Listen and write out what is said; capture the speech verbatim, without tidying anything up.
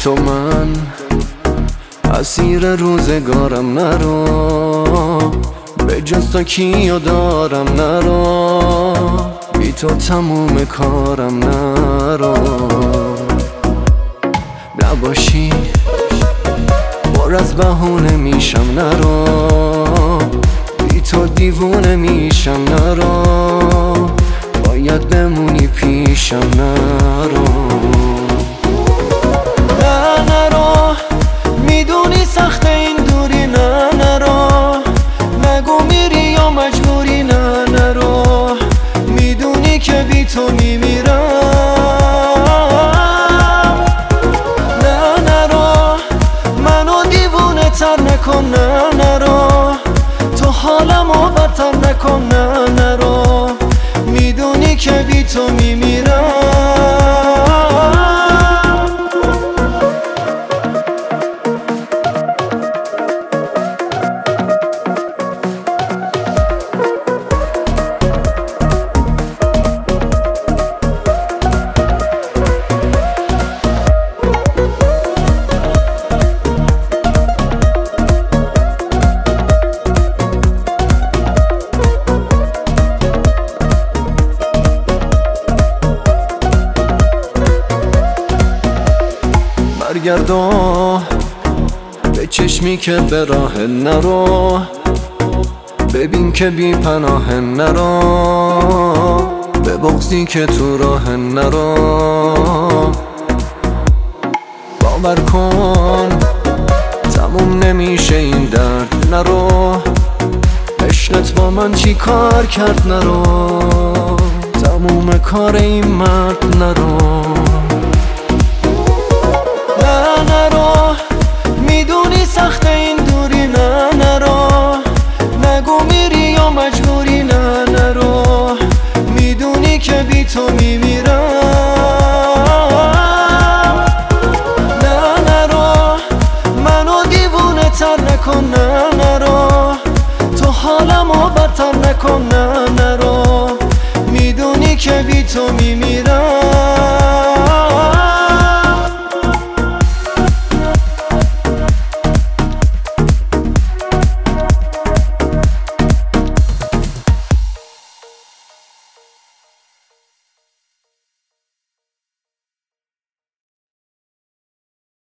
تو من اسیر روزگارم، نرو به جز تو کیو دارم، نرو بی تو تموم کارم، نرو نباشی پر از بهونه میشم، نرو بی تو دیوونه میشم، نرو باید بمونی پیشم، نرو نه نرو میدونی سخت این دوری، نه نرو نگو میری یا مجبوری، نه نرو میدونی که بی تو میمیرم، نه نرو منو دیوونه تر نکن، نه نرو تو حالمو بدتر نکن، نه نرو میدونی که بی تو میمیرم. برگردو به چشمی که به راه، نرو ببین که بی پناه، نرو به بغضی که تو راه، نرو باور کن تموم نمیشه این درد، نرو عشقت با من چی کار کرد، نرو تموم کار این مرد، نرو نرو میدونی سخت این دوری، نه نرو نگو میری یا مجبوری، نه نرو میدونی که بی تو میمیرم، نه نرو منو دیوونه تر نکن، نه نرو تو حالمو بدتر نکن، نه نرو میدونی که بی تو میمیرم.